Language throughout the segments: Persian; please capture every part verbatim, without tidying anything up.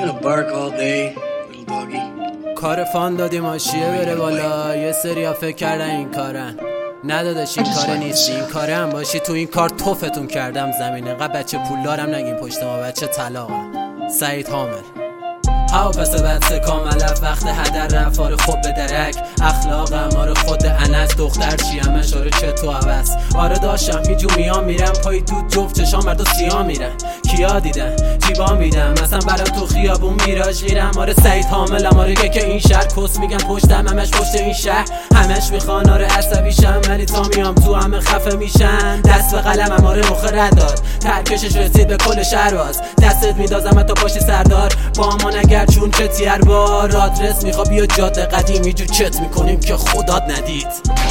کار فان دادی ماشیه بره بالا. یه سری فکر کردن این کارن، ندادش این کار نیست. این کاره هم باشی تو این کار توفتون کردم زمینه. قبل بچه پولدارم نگیم پشت ما، بچه طلاقم. سعید حامل هاو پس بچه کاملف وقت هدر رفار خوب به درک. اخلاقم آره خود انس دختر چیم اشاره چه تو عوض. آره داشتم هیچو میام میرم پای دود جفت چشام مرد و سیاه میرن. کیا دیدن جیبا میدم مثلا برام تو خیابون میراج میرم. آره سعید حاملم آره که این شهر کس میگن پشتم همش پشت این شهر. همش میخوان آره عصبیشم ولی تا میام تو همه خفه میشن. دست به قلمم آره مخ رد داد ترکشش رسید به کل شهر باز. دستت میدازم تا باشی سردار با ما نگر چون چه تیر بار. آدرس میخوا بیا جاده قدیمی جو چت میکنیم که خدات ندید.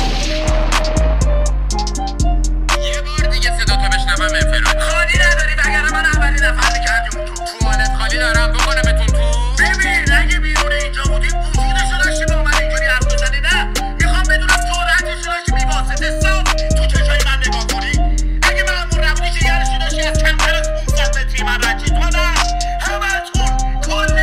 یه بار دیگه صدا تو بشنوم انفراد خالی نداری وگرنه من اولین نفر میکردیم تو توالت خالی دارم بکنمتون تو. ببین اگه بیرون اینجا بودیم وجودشو داشتی با من اینجوری حرف بزنی. نه میخوام بدونم جرأتشو داشتی بی‌واسطه سام تو چشای من نگاه کنی. اگه مأمور نبودی جگرشو داشتی از کمتر از پونصد متری من رد چی تو نه همتون کل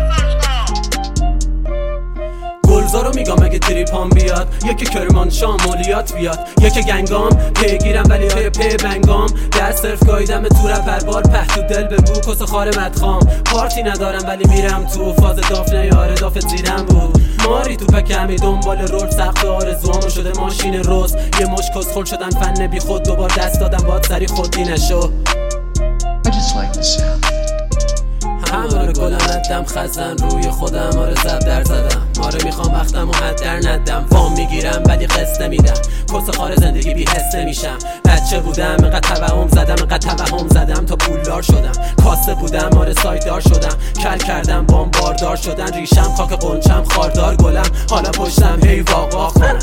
گلزارو میگم اگه تریپام بیاد. یکی کرمان شامولیات بیاد. یکی گنگام پیگیرم ولی های پی بنگام. در صرف گایدم تو رپر بار پهتو دل بگو کس خار مدخام. پارتی ندارم ولی میرم تو فاز دافنه یاره دافت زیرم بود. ماری تو پکمی دنبال رول سخت آرزوامو شده ماشین روز. یه مش کس خل شدن فن بی خود دوبار دست دادم باد سری خودی نشو. هماره گلم ندم خزن روی خودم آره زب در زدم. آره میخوام وقتم و حد در ندم. وام میگیرم ولی قسط نمیدم. کس خار زندگی بی حس نمیشم. بچه بودم اینقدر توهم زدم اینقدر توهم زدم تا پولدار شدم. کاسه بودم آره سایدار شدم. کل کردم بام باردار شدن. ریشم خاک قنچم خاردار گلم حالا پشتم هی واقعا خورم.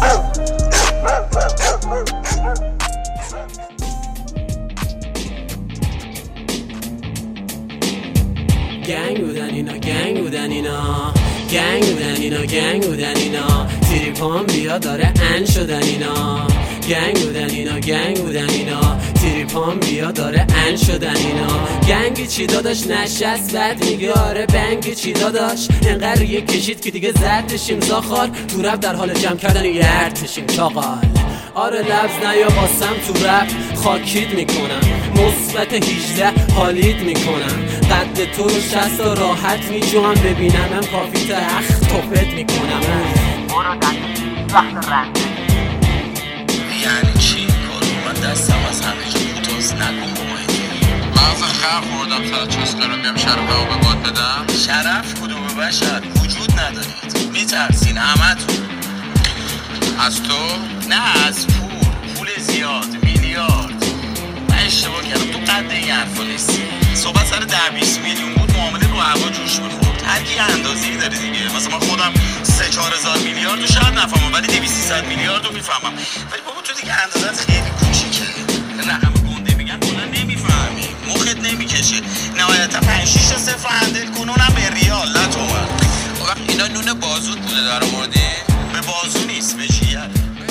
گنگ بودن اینا گنگ بودن اینا گنگ بودن اینا گنگ بودن اینا. تریپام بیا داره ان شدن اینا. گنگ بودن اینا گنگ بودن اینا. تریپام بیا داره ان شدن اینا. گنگی چی داداش نشست بعد میگه آره بنگی چی داداش. انقدر یه کشید که دیگه زدشیم زاخار. تو رفت در حال جمع کردن یه ارتشیم چاقال. آره لفظ نیا باسم تو رپ خاکید میکنم. مثبت هجده حالید میکنم. قد تو رو شست و راحت میجوام. ببینم هم کافی تخت توفت میکنم. برو دنگی وقت رنده یعنی چی این کارو؟ من دستم از همه جا کوتاست نکن با ما اینجوری. من اصلا خرق خوردم سر چست کنم بیام شرف رو به باد بدم. شرف کدوم بشر وجود ندارید. میترسین همه تو از تو؟ نه از پول. پول زیاد میلیارد. من اشتباه کردم تو قد این حرفا نیستی. صحبت سر ده بیست میلیون بود معامله رو هوا جوش میخورد. هر کی اندازه‌ای داره دیگه. مثلا من خودم سه چهار هزار میلیارد رو شاید نفهمم ولی دویست سیصد میلیارد رو میفهمم. ولی بابا تو دیگه اندازت خیلی کوچیکه. نه همه گنده میگن کلا نمیفهمی مخت نمیکشه. نهایتا پنج شش تا صفر هندل کن اونم به ریال نه تومن. وقت اینا نون بازوت بوده در آوردی؟ به بازو نیست به جیگر.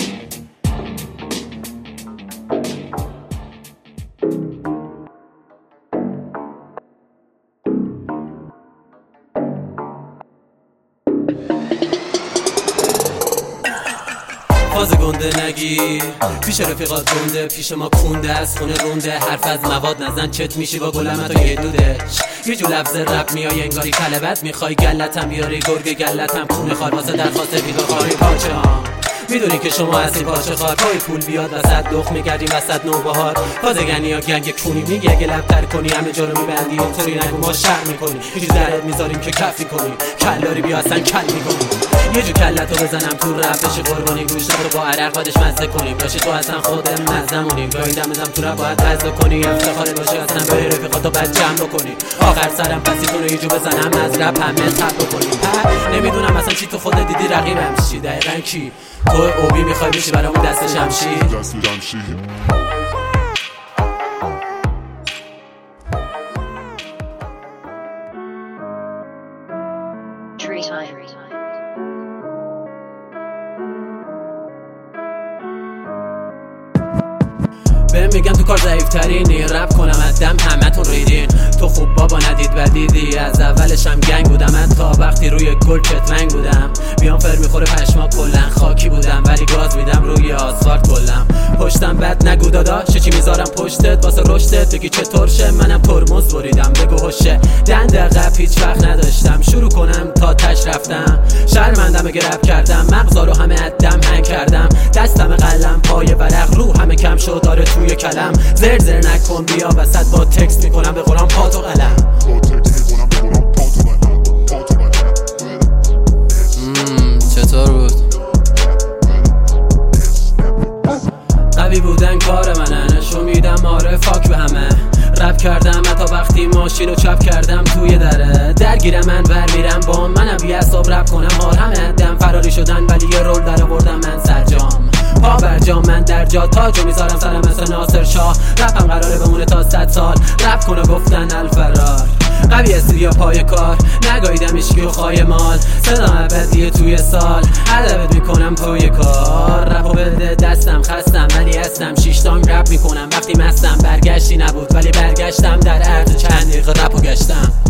فاز گنده نگی پیش رفیقات گنده. پیش ما کونده از خونه رونده. حرف از مواد نزن چت میشی با گلم تا یه دوده. یه جو لفظ رب میای انگاری کلبت میخوای. گلتم بیاری گرگ گلتم خونه خار واسه درخواست ویدو خاری پاچه ها. میدونی که شما از این پاچه خار پای پول بیاد وسط دخ میگردیم وسط نوبهار. فازگنی ها گنگ کونی میگی اگه لب تر کنی همه جا رو میبندی. اینطوری نگو ما شر میکنی یه درد میذاریم که کفی کنی. کلاری بیا اصلا کل میکنی. یه جو کلتو بزنم تو رپ بشی قربانی. گوشت رو با عرق بعدش مزه کنیم. باشی تو اصلا خودم مزمونیم. گاهیدم ازم تو رپ باید غزه کنی. افتخار باشی اصلا به رفیقاتو بعد جمع بکنی. آخر سرم پسی کنو یه جو بزنم از رپ همه تب بکنیم. نمیدونم اصلا چی تو خودت دیدی رقیبم چی دقیقاً کی. تو اوبی میخوای بشی برامون دست شمشیر. دست شمشیر. بهم میگم تو کار ضعیف ترینی. رپ کنم از دم همه تون ریدین. تو خوب بابا ندید و دیدی از اول گل کتمنگ بودم، بیام فر میخوره پشما کلن خاکی بودم، ولی گاز میدم روی آسفالت کلم. پشتم بد نگو داداش، چه چی میذارم پشتت واسه رشدت، بگی چطور شه منم ترمز بریدم، بگو هوشه دند عقب هیچ وقت نداشتم، شروع کنم تا تش رفتم، شرمندم اگه رپ کردم، مغزا رو همه عدم هنگ کردم، دستم قلم پای ورق، رو همه کم شد داره توی کلم، زر زر نکن بیا وسط با تکست میکنم به قرآن پات و قلم. چطور بود؟ قوی بودن کار منه، نشون میدم آره فاک به همه، رپ کردم حتی وقتی ماشین رو چپ کردم توی دره، درگیرم من ور میرم با منم بی حساب رپ کنم، هار همه دم فراری شدن ولی یه رول در آوردم من سرجام، پا بر جا من در جا تاجو میذارم سرم مثل ناصر شاه، رپم قراره بمونه تا صد سال، رپ کنه گفتن الفرار، قوی استودیو پای کار، نگاهیدم اشکی و خواهی مال، صدا ابدیه توی سال، ادبت میکنم پای کار، رپو بده دستم خستم ولی هستم، شیشتانگ رپ میکنم وقتی مستم، برگشتی نبود ولی برگشتم در عرض چند دقیقه رپو گشتم.